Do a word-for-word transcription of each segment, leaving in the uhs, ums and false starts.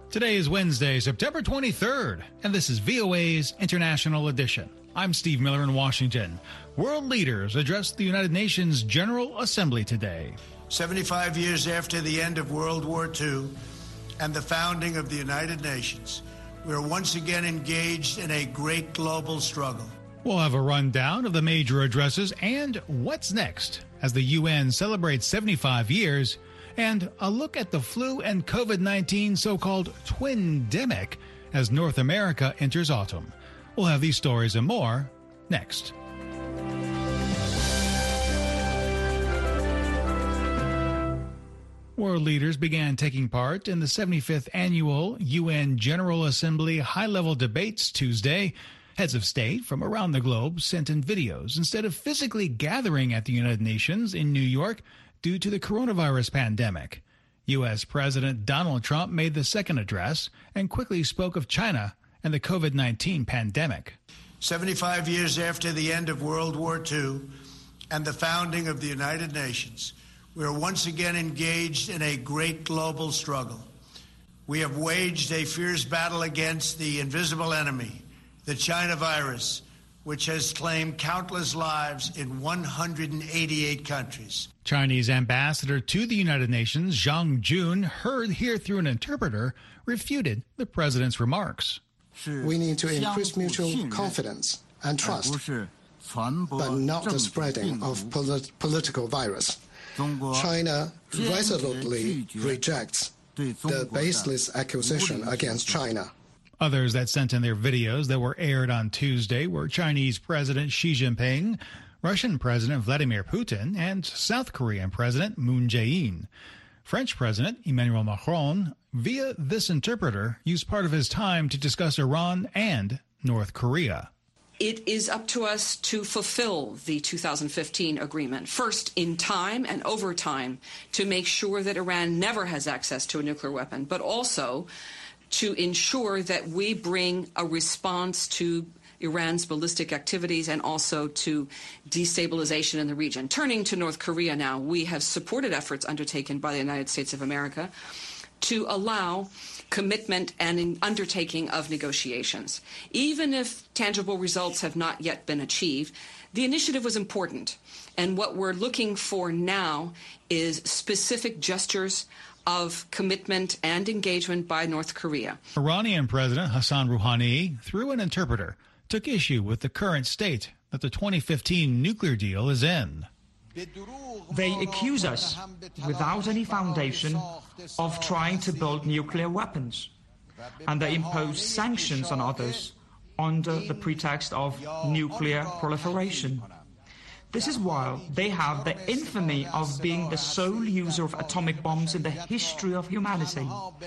Today is Wednesday, September twenty-third, and this is V O A's International Edition. I'm Steve Miller in Washington. World leaders addressed the United Nations General Assembly today. seventy-five years after the end of World War Two and the founding of the United Nations, we are once again engaged in a great global struggle. We'll have a rundown of the major addresses and what's next as the U N celebrates seventy-five years, and a look at the flu and COVID nineteen so-called twindemic as North America enters autumn. We'll have these stories and more next. World leaders began taking part in the seventy-fifth annual U N General Assembly high-level debates Tuesday. Heads of state from around the globe sent in videos instead of physically gathering at the United Nations in New York due to the coronavirus pandemic. U S. President Donald Trump made the second address and quickly spoke of China and the COVID nineteen pandemic. seventy-five years after the end of World War Two and the founding of the United Nations, we are once again engaged in a great global struggle. We have waged a fierce battle against the invisible enemy, the China virus, which has claimed countless lives in one hundred eighty-eight countries. Chinese ambassador to the United Nations, Zhang Jun, heard here through an interpreter, refuted the president's remarks. We need to increase mutual confidence and trust, but not the spreading of polit- political virus. China resolutely rejects the baseless accusation against China. Others that sent in their videos that were aired on Tuesday were Chinese President Xi Jinping, Russian President Vladimir Putin, and South Korean President Moon Jae-in. French President Emmanuel Macron, via this interpreter, used part of his time to discuss Iran and North Korea. It is up to us to fulfill the two thousand fifteen agreement, first in time and over time, to make sure that Iran never has access to a nuclear weapon, but also to ensure that we bring a response to Iran's ballistic activities and also to destabilization in the region. Turning to North Korea now, we have supported efforts undertaken by the United States of America to allow commitment and undertaking of negotiations. Even if tangible results have not yet been achieved, the initiative was important. And what we're looking for now is specific gestures of commitment and engagement by North Korea. Iranian President Hassan Rouhani, through an interpreter, took issue with the current state that the twenty fifteen nuclear deal is in. They accuse us, without any foundation, of trying to build nuclear weapons, and they impose sanctions on others under the pretext of nuclear proliferation. This is while they have the infamy of being the sole user of atomic bombs in the history of humanity,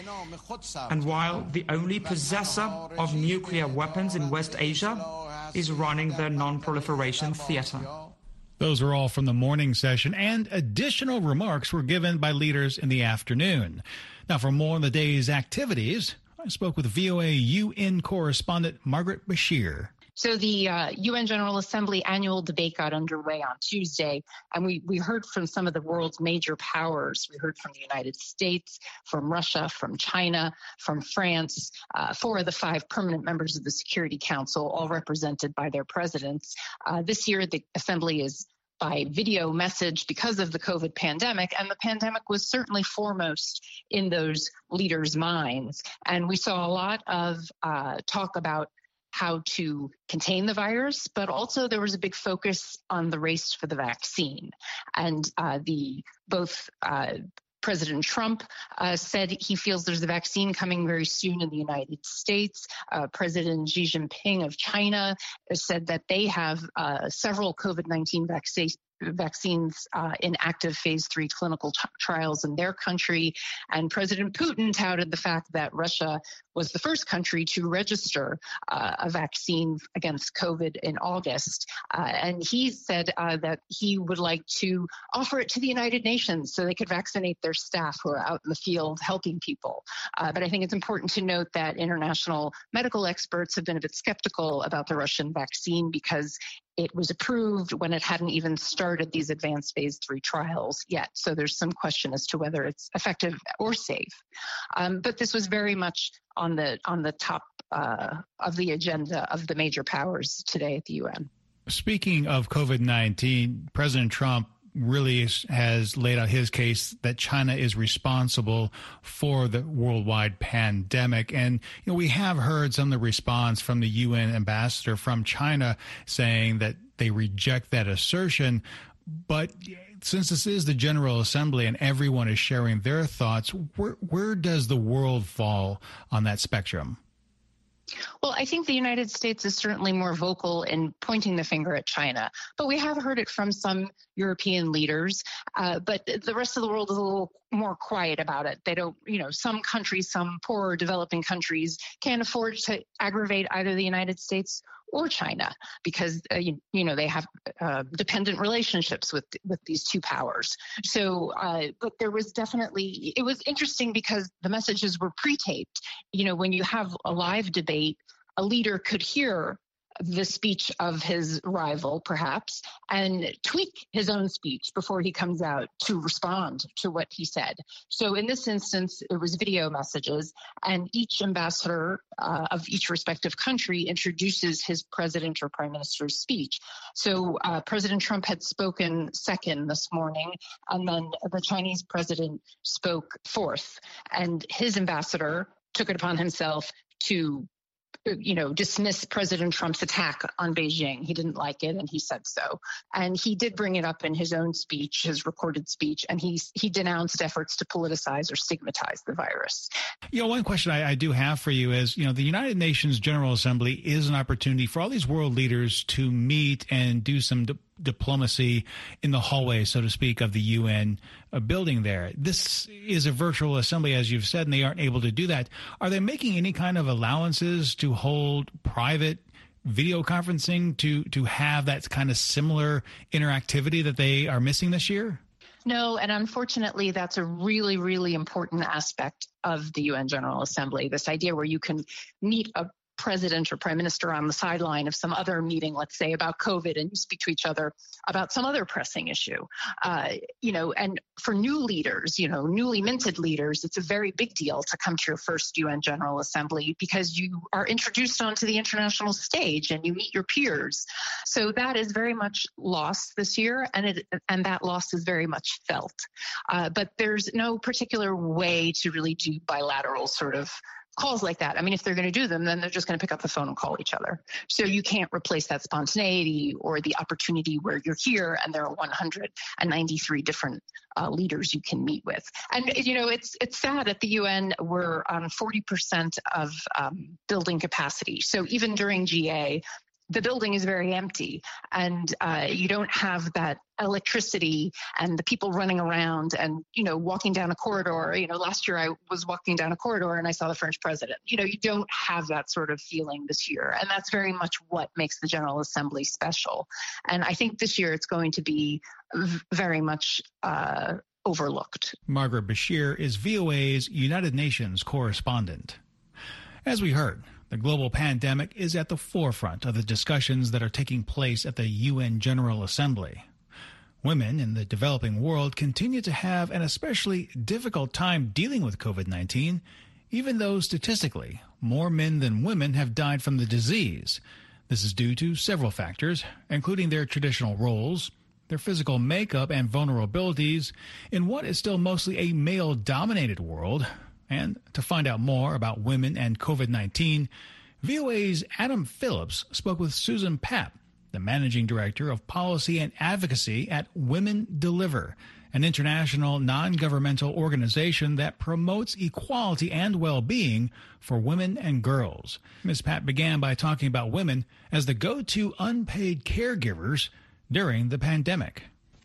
and while the only possessor of nuclear weapons in West Asia is running their non-proliferation theater. Those were all from the morning session, and additional remarks were given by leaders in the afternoon. Now, for more on the day's activities, I spoke with V O A U N correspondent Margaret Bashir. So the uh, U N General Assembly annual debate got underway on Tuesday, and we, we heard from some of the world's major powers. We heard from the United States, from Russia, from China, from France, uh, four of the five permanent members of the Security Council, all represented by their presidents. Uh, this year, the Assembly is by video message because of the COVID pandemic, and the pandemic was certainly foremost in those leaders' minds. And we saw a lot of uh, talk about how to contain the virus, but also there was a big focus on the race for the vaccine. And uh, the both uh, President Trump uh, said he feels there's a vaccine coming very soon in the United States. Uh, President Xi Jinping of China said that they have uh, several COVID nineteen vaccines vaccines uh, in active phase three clinical t- trials in their country. And President Putin touted the fact that Russia was the first country to register uh, a vaccine against COVID in August. Uh, and he said uh, that he would like to offer it to the United Nations so they could vaccinate their staff who are out in the field helping people. Uh, but I think it's important to note that international medical experts have been a bit skeptical about the Russian vaccine because it was approved when it hadn't even started these advanced phase three trials yet. So there's some question as to whether it's effective or safe. Um, but this was very much on the on the top uh, of the agenda of the major powers today at the U N. Speaking of COVID nineteen, President Trump really has laid out his case that China is responsible for the worldwide pandemic. And, you know, we have heard some of the response from the U N ambassador from China saying that they reject that assertion. But since this is the General Assembly and everyone is sharing their thoughts, where, where does the world fall on that spectrum? Well, I think the United States is certainly more vocal in pointing the finger at China, but we have heard it from some European leaders. Uh, but the rest of the world is a little more quiet about it. They don't, you know, some countries, some poorer developing countries can't afford to aggravate either the United States or China because, uh, you, you know, they have uh, dependent relationships with with these two powers. So, uh, but there was definitely, it was interesting because the messages were pre-taped. You know, when you have a live debate, a leader could hear the speech of his rival, perhaps, and tweak his own speech before he comes out to respond to what he said. So in this instance, it was video messages, and each ambassador uh, of each respective country introduces his president or prime minister's speech. So uh, President Trump had spoken second this morning, and then the Chinese president spoke fourth, and his ambassador took it upon himself to you know, dismiss President Trump's attack on Beijing. He didn't like it, and he said so. And he did bring it up in his own speech, his recorded speech, and he he denounced efforts to politicize or stigmatize the virus. You know, one question I, I do have for you is, you know, the United Nations General Assembly is an opportunity for all these world leaders to meet and do some di- diplomacy in the hallway, so to speak, of the U N uh, building there. This is a virtual assembly, as you've said, and they aren't able to do that. Are they making any kind of allowances to hold private video conferencing to, to have that kind of similar interactivity that they are missing this year? No, and unfortunately, that's a really, really important aspect of the U N General Assembly, this idea where you can meet a president or prime minister on the sideline of some other meeting, let's say about COVID, and you speak to each other about some other pressing issue. Uh, you know, and for new leaders, you know, newly minted leaders, it's a very big deal to come to your first U N General Assembly because you are introduced onto the international stage and you meet your peers. So that is very much lost this year, and it and that loss is very much felt. Uh, but there's no particular way to really do bilateral sort of calls like that. I mean, if they're going to do them, then they're just going to pick up the phone and call each other. So you can't replace that spontaneity or the opportunity where you're here and there are one hundred ninety-three different uh, leaders you can meet with. And, you know, it's it's sad at the U N, we're on forty percent of um, building capacity. So even during G A, the building is very empty, and uh, you don't have that electricity and the people running around and, you know, walking down a corridor. You know, last year I was walking down a corridor and I saw the French president. You know, you don't have that sort of feeling this year. And that's very much what makes the General Assembly special. And I think this year it's going to be v- very much uh, overlooked. Margaret Beshear is V O A's United Nations correspondent. As we heard, the global pandemic is at the forefront of the discussions that are taking place at the U N General Assembly. Women in the developing world continue to have an especially difficult time dealing with COVID nineteen, even though statistically more men than women have died from the disease. This is due to several factors, including their traditional roles, their physical makeup and vulnerabilities in what is still mostly a male-dominated world. And to find out more about women and COVID nineteen, V O A's Adam Phillips spoke with Susan Papp, the Managing Director of Policy and Advocacy at Women Deliver, an international non-governmental organization that promotes equality and well-being for women and girls. Miz Papp began by talking about women as the go-to unpaid caregivers during the pandemic.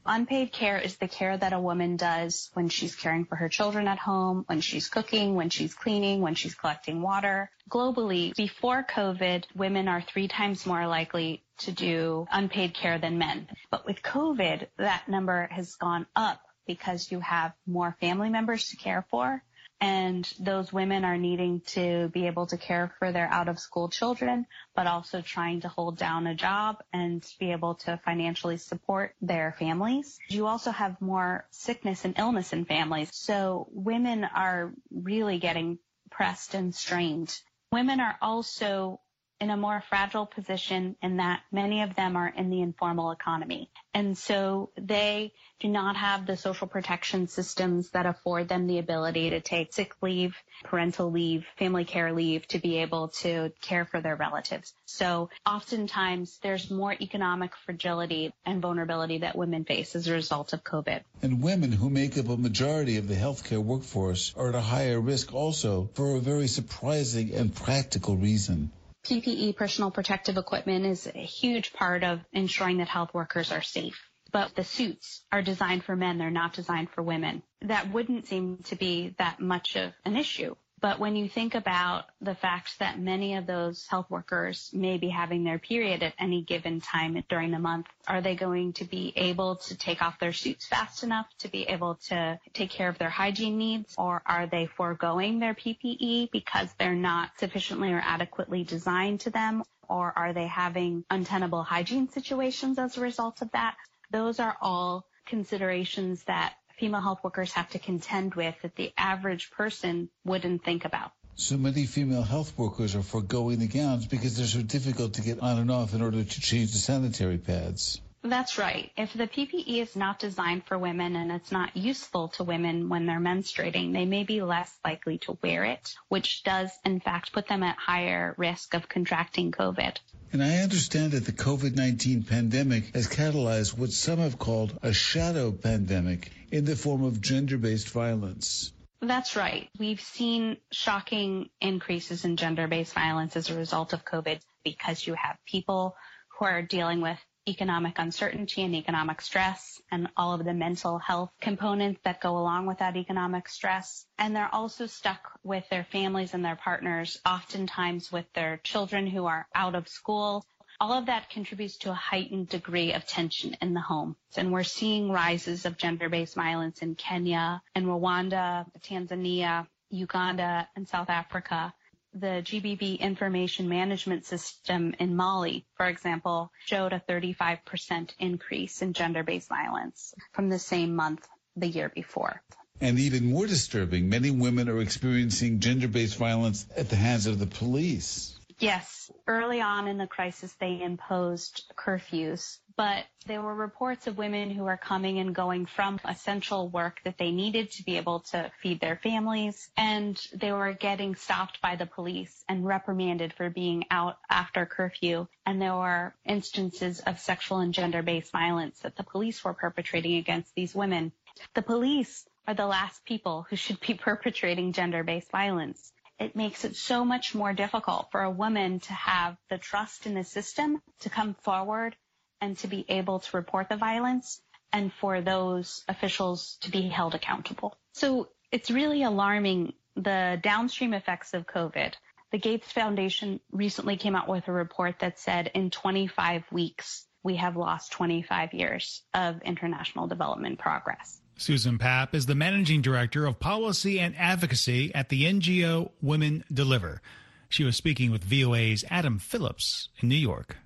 Unpaid care is the care that a woman does when she's caring for her children at home, when she's cooking, when she's cleaning, when she's collecting water. Globally, before COVID, women are three times more likely to do unpaid care than men. But with COVID, that number has gone up because you have more family members to care for. And those women are needing to be able to care for their out-of-school children, but also trying to hold down a job and be able to financially support their families. You also have more sickness and illness in families. So women are really getting pressed and strained. Women are also in a more fragile position in that many of them are in the informal economy. And so they do not have the social protection systems that afford them the ability to take sick leave, parental leave, family care leave to be able to care for their relatives. So oftentimes there's more economic fragility and vulnerability that women face as a result of COVID. And women who make up a majority of the healthcare workforce are at a higher risk also for a very surprising and practical reason. P P E, personal protective equipment, is a huge part of ensuring that health workers are safe. But the suits are designed for men. They're not designed for women. That wouldn't seem to be that much of an issue. But when you think about the fact that many of those health workers may be having their period at any given time during the month, are they going to be able to take off their suits fast enough to be able to take care of their hygiene needs? Or are they foregoing their P P E because they're not sufficiently or adequately designed to them? Or are they having untenable hygiene situations as a result of that? Those are all considerations that female health workers have to contend with that the average person wouldn't think about. So many female health workers are foregoing the gowns because they're so difficult to get on and off in order to change the sanitary pads. That's right. If the P P E is not designed for women and it's not useful to women when they're menstruating, they may be less likely to wear it, which does, in fact, put them at higher risk of contracting COVID. And I understand that the COVID nineteen pandemic has catalyzed what some have called a shadow pandemic in the form of gender-based violence. That's right. We've seen shocking increases in gender-based violence as a result of COVID because you have people who are dealing with economic uncertainty and economic stress and all of the mental health components that go along with that economic stress. And they're also stuck with their families and their partners, oftentimes with their children who are out of school. All of that contributes to a heightened degree of tension in the home. And we're seeing rises of gender-based violence in Kenya, in Rwanda, Tanzania, Uganda, and South Africa. The G B V information management system in Mali, for example, showed a thirty-five percent increase in gender-based violence from the same month the year before. And even more disturbing, many women are experiencing gender-based violence at the hands of the police. Yes. Early on in the crisis, they imposed curfews, but there were reports of women who were coming and going from essential work that they needed to be able to feed their families, and they were getting stopped by the police and reprimanded for being out after curfew. And there were instances of sexual and gender-based violence that the police were perpetrating against these women. The police are the last people who should be perpetrating gender-based violence. It makes it so much more difficult for a woman to have the trust in the system to come forward and to be able to report the violence and for those officials to be held accountable. So it's really alarming, the downstream effects of COVID. The Gates Foundation recently came out with a report that said in twenty-five weeks, we have lost twenty-five years of international development progress. Susan Papp is the managing director of policy and advocacy at the N G O Women Deliver. She was speaking with V O A's Adam Phillips in New York.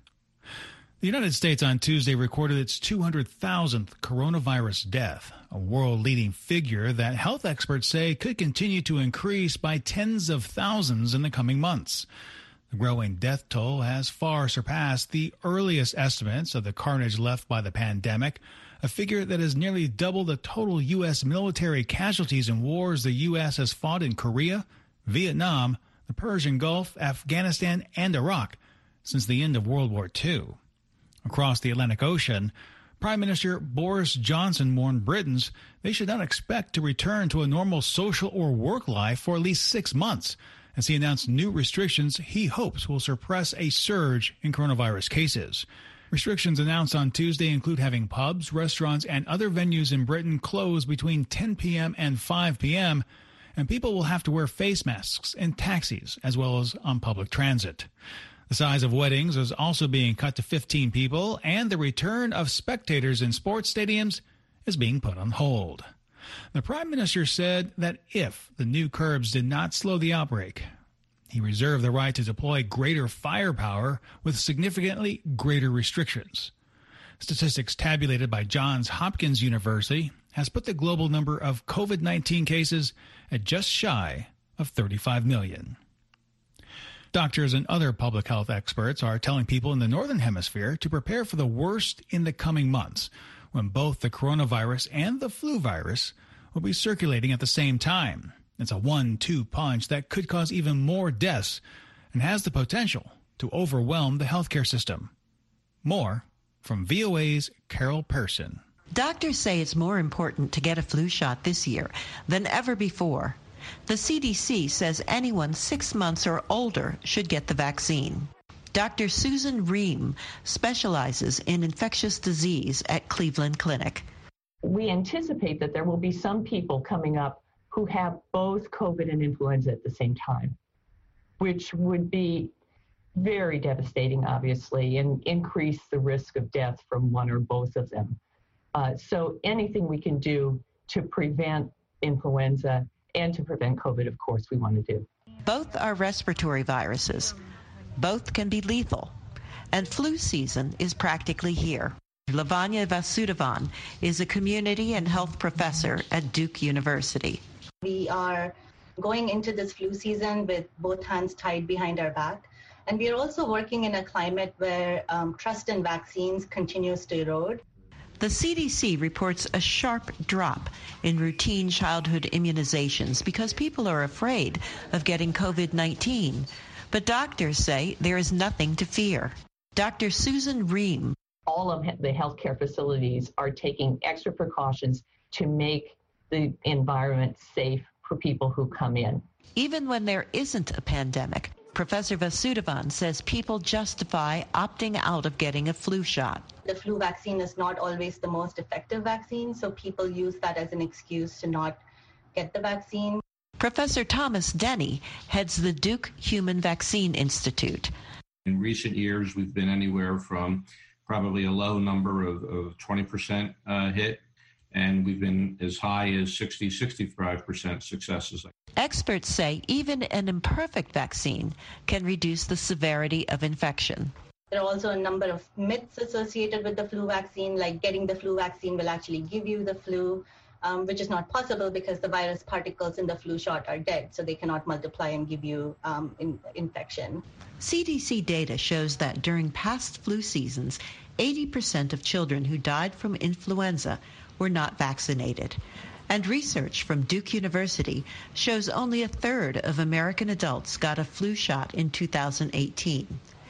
The United States on Tuesday recorded its two hundred thousandth coronavirus death, a world-leading figure that health experts say could continue to increase by tens of thousands in the coming months. The growing death toll has far surpassed the earliest estimates of the carnage left by the pandemic, a figure that has nearly doubled the total U S military casualties in wars the U S has fought in Korea, Vietnam, the Persian Gulf, Afghanistan, and Iraq since the end of World War Two. Across the Atlantic Ocean, Prime Minister Boris Johnson warned Britons they should not expect to return to a normal social or work life for at least six months, as he announced new restrictions he hopes will suppress a surge in coronavirus cases. Restrictions announced on Tuesday include having pubs, restaurants, and other venues in Britain close between ten p.m. and five p.m., and people will have to wear face masks in taxis as well as on public transit. The size of weddings is also being cut to fifteen people, and the return of spectators in sports stadiums is being put on hold. The Prime Minister said that if the new curbs did not slow the outbreak, he reserved the right to deploy greater firepower with significantly greater restrictions. Statistics tabulated by Johns Hopkins University has put the global number of COVID nineteen cases at just shy of thirty-five million. Doctors and other public health experts are telling people in the Northern Hemisphere to prepare for the worst in the coming months, when both the coronavirus and the flu virus will be circulating at the same time. It's a one two punch that could cause even more deaths and has the potential to overwhelm the healthcare system. More from V O A's Carol Pearson. Doctors say it's more important to get a flu shot this year than ever before. The C D C says anyone six months or older should get the vaccine. Doctor Susan Ream specializes in infectious disease at Cleveland Clinic. We anticipate that there will be some people coming up who have both COVID and influenza at the same time, which would be very devastating, obviously, and increase the risk of death from one or both of them. Uh, so anything we can do to prevent influenza and to prevent COVID, of course, we want to do. Both are respiratory viruses. Both can be lethal. And flu season is practically here. Lavanya Vasudevan is a community and health professor at Duke University. We are going into this flu season with both hands tied behind our back. And we are also working in a climate where um, trust in vaccines continues to erode. The C D C reports a sharp drop in routine childhood immunizations because people are afraid of getting COVID nineteen. But doctors say there is nothing to fear. Doctor Susan Ream. All of the healthcare facilities are taking extra precautions to make the environment safe for people who come in. Even when there isn't a pandemic, Professor Vasudevan says people justify opting out of getting a flu shot. The flu vaccine is not always the most effective vaccine, so people use that as an excuse to not get the vaccine. Professor Thomas Denny heads the Duke Human Vaccine Institute. In recent years, we've been anywhere from probably a low number of, of twenty percent uh, hit, and we've been as high as sixty, sixty-five percent successes. Experts say even an imperfect vaccine can reduce the severity of infection. There are also a number of myths associated with the flu vaccine, like getting the flu vaccine will actually give you the flu, um, which is not possible because the virus particles in the flu shot are dead, so they cannot multiply and give you um, in, infection. C D C data shows that during past flu seasons, eighty percent of children who died from influenza were not vaccinated. And research from Duke University shows only a third of American adults got a flu shot in two thousand eighteen.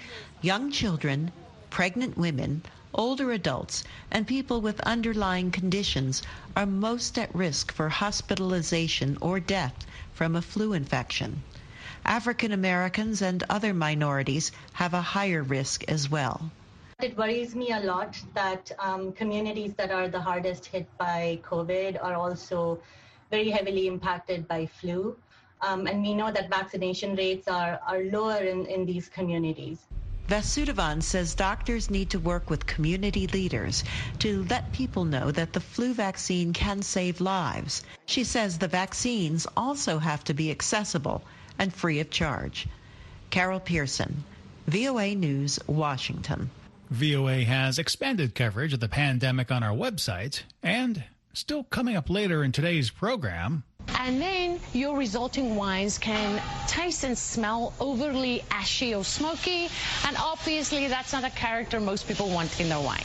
Young children, pregnant women, older adults, and people with underlying conditions are most at risk for hospitalization or death from a flu infection. African Americans and other minorities have a higher risk as well. It worries me a lot that um, communities that are the hardest hit by COVID are also very heavily impacted by flu. Um, and we know that vaccination rates are, are lower in, in these communities. Vasudevan says doctors need to work with community leaders to let people know that the flu vaccine can save lives. She says the vaccines also have to be accessible and free of charge. Carol Pearson, V O A News, Washington. V O A has expanded coverage of the pandemic on our website, and still coming up later in today's program. And then your resulting wines can taste and smell overly ashy or smoky, and obviously that's not a character most people want in their wine.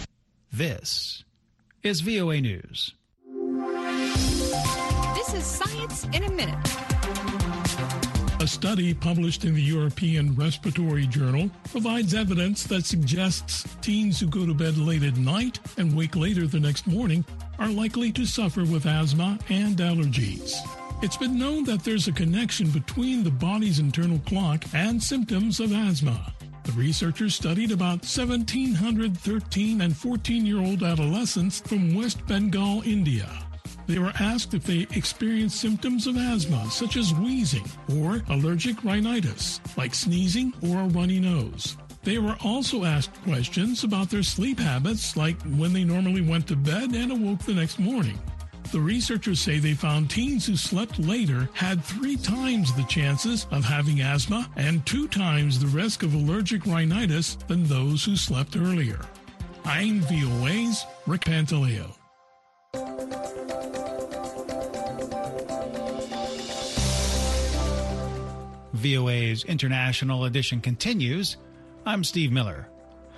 This is V O A News. This is Science in a Minute. A study published in the European Respiratory Journal provides evidence that suggests teens who go to bed late at night and wake later the next morning are likely to suffer with asthma and allergies. It's been known that there's a connection between the body's internal clock and symptoms of asthma. The researchers studied about seventeen hundred thirteen and fourteen-year-old adolescents from West Bengal, India. They were asked if they experienced symptoms of asthma, such as wheezing or allergic rhinitis, like sneezing or a runny nose. They were also asked questions about their sleep habits, like when they normally went to bed and awoke the next morning. The researchers say they found teens who slept later had three times the chances of having asthma and two times the risk of allergic rhinitis than those who slept earlier. I'm V O A's Rick Pantaleo. V O A's International Edition continues. I'm Steve Miller.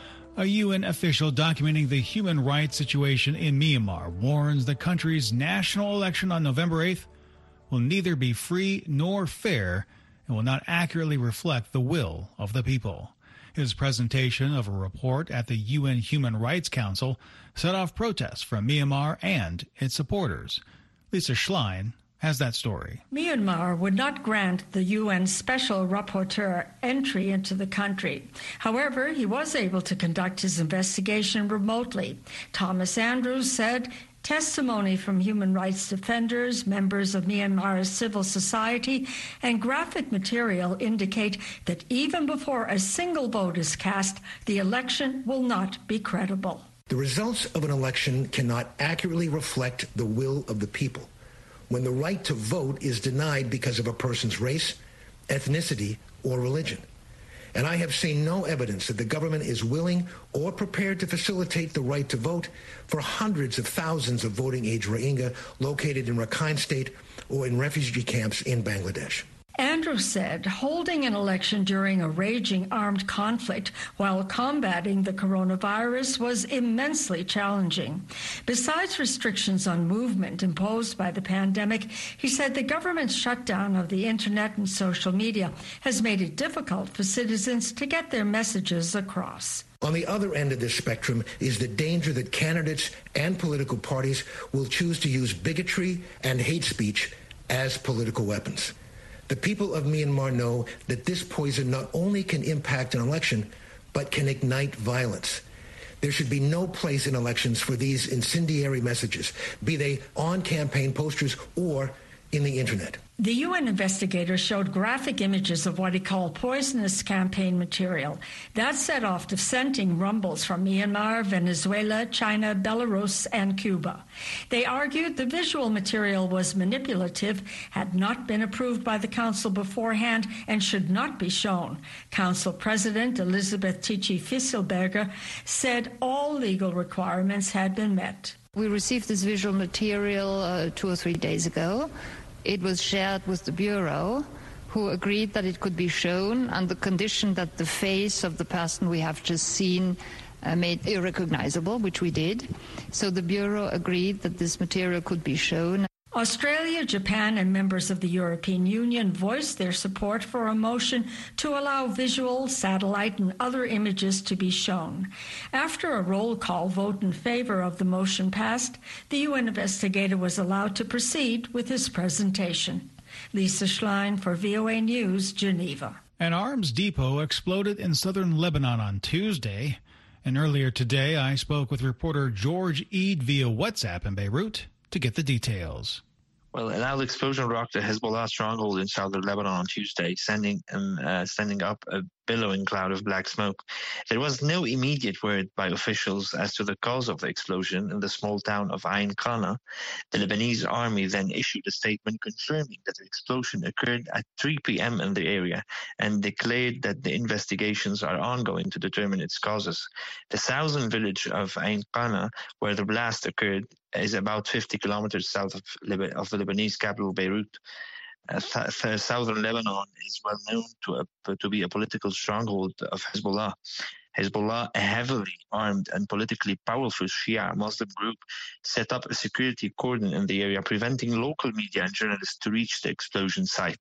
A U N official documenting the human rights situation in Myanmar warns the country's national election on November eighth will neither be free nor fair and will not accurately reflect the will of the people. His presentation of a report at the U N Human Rights Council set off protests from Myanmar and its supporters. Lisa Schlein has that story. Myanmar would not grant the U N Special Rapporteur entry into the country. However, he was able to conduct his investigation remotely. Thomas Andrews said testimony from human rights defenders, members of Myanmar's civil society, and graphic material indicate that even before a single vote is cast, the election will not be credible. The results of an election cannot accurately reflect the will of the people when the right to vote is denied because of a person's race, ethnicity, or religion. And I have seen no evidence that the government is willing or prepared to facilitate the right to vote for hundreds of thousands of voting-age Rohingya located in Rakhine State or in refugee camps in Bangladesh. Andrews said holding an election during a raging armed conflict while combating the coronavirus was immensely challenging. Besides restrictions on movement imposed by the pandemic, he said the government's shutdown of the internet and social media has made it difficult for citizens to get their messages across. On the other end of this spectrum is the danger that candidates and political parties will choose to use bigotry and hate speech as political weapons. The people of Myanmar know that this poison not only can impact an election, but can ignite violence. There should be no place in elections for these incendiary messages, be they on campaign posters or in the internet. The U N investigators showed graphic images of what he called poisonous campaign material. That set off dissenting rumbles from Myanmar, Venezuela, China, Belarus, and Cuba. They argued the visual material was manipulative, had not been approved by the Council beforehand, and should not be shown. Council President Elizabeth Tichy-Fisselberger said all legal requirements had been met. We received this visual material uh, two or three days ago. It was shared with the Bureau, who agreed that it could be shown on the condition that the face of the person we have just seen uh, made irrecognizable, which we did. So the Bureau agreed that this material could be shown. Australia, Japan, and members of the European Union voiced their support for a motion to allow visual, satellite, and other images to be shown. After a roll call vote in favor of the motion passed, the U N investigator was allowed to proceed with his presentation. Lisa Schlein for V O A News, Geneva. An arms depot exploded in southern Lebanon on Tuesday. And earlier today, I spoke with reporter George Eid via WhatsApp in Beirut to get the details. Well, an loud explosion rocked a Hezbollah stronghold in southern Lebanon on Tuesday, sending um, uh, sending up a billowing cloud of black smoke. There was no immediate word by officials as to the cause of the explosion in the small town of Ain Qana. The Lebanese army then issued a statement confirming that the explosion occurred at three p.m. in the area and declared that the investigations are ongoing to determine its causes. The southern village of Ain Qana, where the blast occurred, is about fifty kilometers south of, Lib- of the Lebanese capital, Beirut. Uh, th- southern Lebanon is well known to, a, to be a political stronghold of Hezbollah. Hezbollah, a heavily armed and politically powerful Shia Muslim group, set up a security cordon in the area, preventing local media and journalists to reach the explosion site.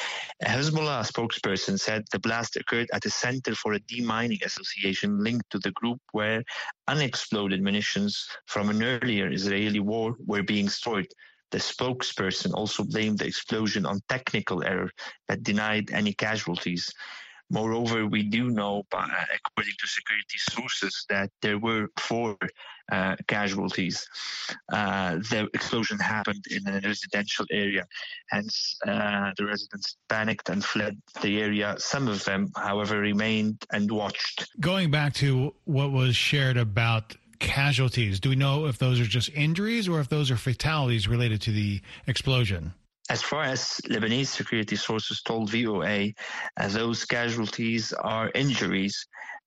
A Hezbollah spokesperson said the blast occurred at a center for a demining association linked to the group where unexploded munitions from an earlier Israeli war were being stored. The spokesperson also blamed the explosion on technical error but denied any casualties. Moreover, we do know, by, according to security sources, that there were four uh, casualties. Uh, the explosion happened in a residential area, hence uh, the residents panicked and fled the area. Some of them, however, remained and watched. Going back to what was shared about casualties, do we know if those are just injuries or if those are fatalities related to the explosion? As far as Lebanese security sources told V O A, uh, those casualties are injuries,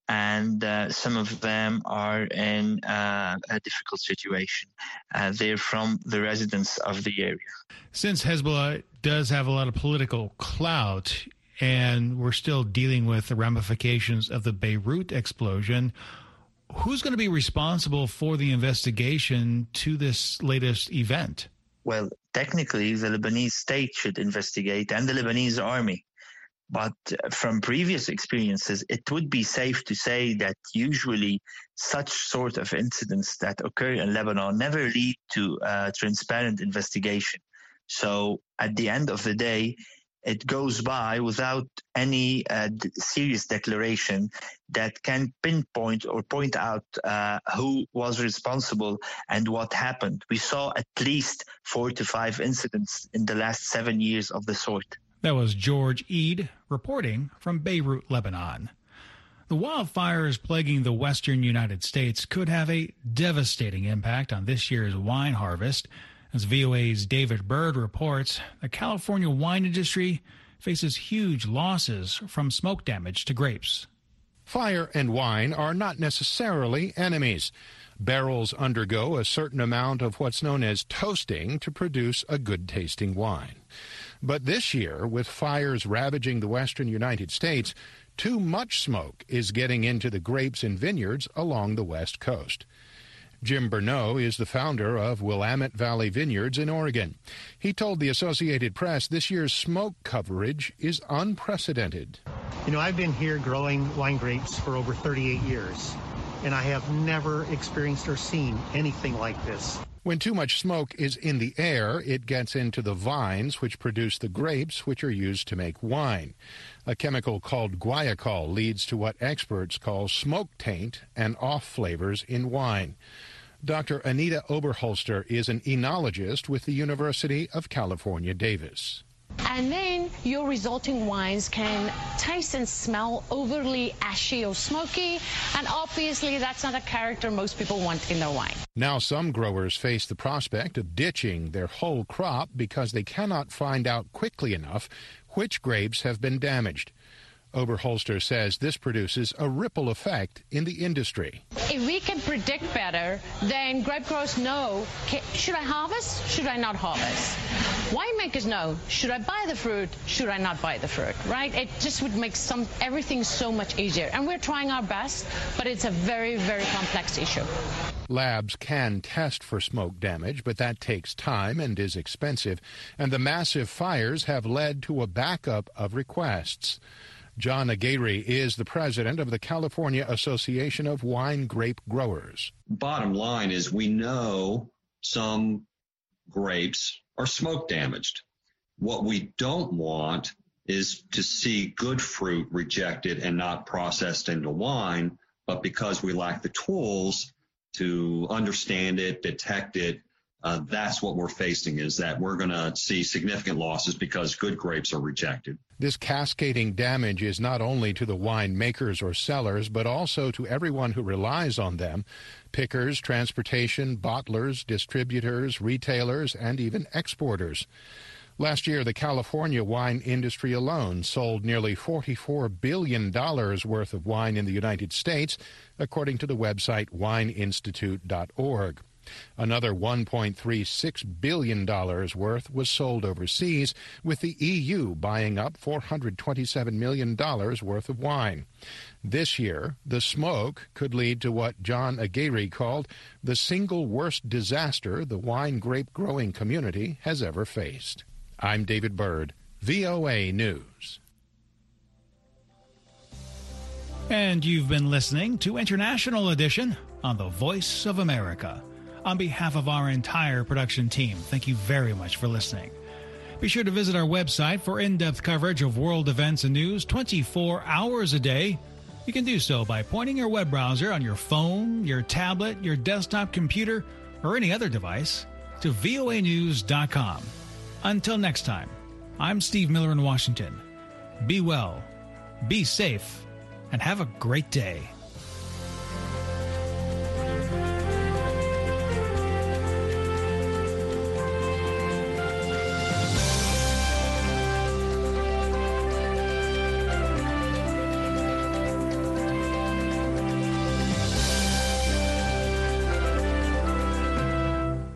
and uh, some of them are in uh, a difficult situation. Uh, they're from the residents of the area. Since Hezbollah does have a lot of political clout, and we're still dealing with the ramifications of the Beirut explosion, who's going to be responsible for the investigation to this latest event? Well, technically, the Lebanese state should investigate, and the Lebanese army. But from previous experiences, it would be safe to say that usually such sort of incidents that occur in Lebanon never lead to a transparent investigation. So at the end of the day, it goes by without any uh, serious declaration that can pinpoint or point out uh, who was responsible and what happened. We saw at least four to five incidents in the last seven years of the sort. That was George Eid reporting from Beirut, Lebanon. The wildfires plaguing the western United States could have a devastating impact on this year's wine harvest. As V O A's David Bird reports, the California wine industry faces huge losses from smoke damage to grapes. Fire and wine are not necessarily enemies. Barrels undergo a certain amount of what's known as toasting to produce a good-tasting wine. But this year, with fires ravaging the western United States, too much smoke is getting into the grapes and vineyards along the West Coast. Jim Bernot is the founder of Willamette Valley Vineyards in Oregon. He told the Associated Press this year's smoke coverage is unprecedented. You know, I've been here growing wine grapes for over thirty-eight years, and I have never experienced or seen anything like this. When too much smoke is in the air, it gets into the vines, which produce the grapes, which are used to make wine. A chemical called guaiacol leads to what experts call smoke taint and off flavors in wine. Doctor Anita Oberholster is an enologist with the University of California, Davis. And then your resulting wines can taste and smell overly ashy or smoky, and obviously that's not a character most people want in their wine. Now some growers face the prospect of ditching their whole crop because they cannot find out quickly enough which grapes have been damaged. Oberholster says this produces a ripple effect in the industry. If we can predict better, then grape growers know, should I harvest? Should I not harvest? Winemakers know, should I buy the fruit? Should I not buy the fruit, right? It just would make some everything so much easier. And we're trying our best, but it's a very, very complex issue. Labs can test for smoke damage, but that takes time and is expensive. And the massive fires have led to a backup of requests. John Aguirre is the president of the California Association of Wine Grape Growers. Bottom line is we know some grapes are smoke damaged. What we don't want is to see good fruit rejected and not processed into wine, but because we lack the tools to understand it, detect it, Uh, that's what we're facing, is that we're going to see significant losses because good grapes are rejected. This cascading damage is not only to the wine makers or sellers, but also to everyone who relies on them: pickers, transportation, bottlers, distributors, retailers, and even exporters. Last year, the California wine industry alone sold nearly forty-four billion dollars worth of wine in the United States, according to the website wine institute dot org. Another one point three six billion dollars worth was sold overseas, with the E U buying up four hundred twenty-seven million dollars worth of wine. This year, the smoke could lead to what John Aguirre called the single worst disaster the wine grape growing community has ever faced. I'm David Bird, V O A News. And you've been listening to International Edition on the Voice of America. On behalf of our entire production team, thank you very much for listening. Be sure to visit our website for in-depth coverage of world events and news twenty-four hours a day. You can do so by pointing your web browser on your phone, your tablet, your desktop computer, or any other device to V O A news dot com. Until next time, I'm Steve Miller in Washington. Be well, be safe, and have a great day.